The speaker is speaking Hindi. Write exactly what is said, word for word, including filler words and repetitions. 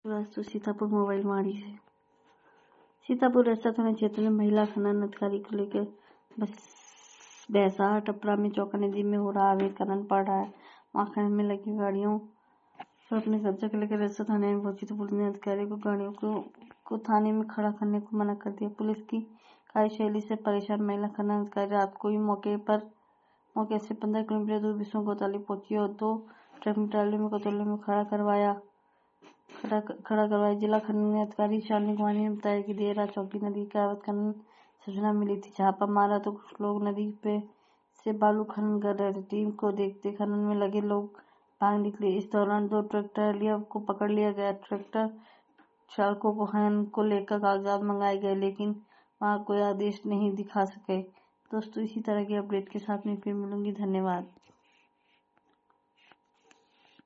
दोस्तों, सीतापुर मोबाइल मारी से सीतापुर रस्ता थाना क्षेत्र में महिला खनन अधिकारी को लेकर बैसार टपरा में चौका नदी में हो रहा अवैध खनन पड़ रहा है। वहां खनन में लगी गाड़ियों को अपने कब्जा के लेकर रस्ता थाने में पहुंची तो पुलिस ने अधिकारी को गाड़ियों को, को थाने में खड़ा करने को मना कर दिया। पुलिस की कार्यशैली से परेशान महिला खनन अधिकारी रात को ही मौके पर मौके से पंद्रह किलोमीटर दूर विष्णु कोतवाली पहुंची और दो ट्रैक्टर ट्राली में कोतवाली में खड़ा करवाया खड़ा खड़ा करवाया। जिला खनन अधिकारी शालिनी कुमारी ने बताया कि देर रात चौकी नदी का अवैध खनन सूचना मिली थी। छापा मारा तो कुछ लोग नदी पे से बालू खनन कर रहे थे। टीम को देखते खनन में लगे लोग भाग निकले। इस दौरान दो ट्रैक्टर लिया को पकड़ लिया गया। ट्रैक्टर चालकों को खनन को लेकर कागजात मंगाए गए, लेकिन वहां कोई आदेश नहीं दिखा सके। दोस्तों, इसी तरह के अपडेट के साथ में फिर मिलूंगी। धन्यवाद।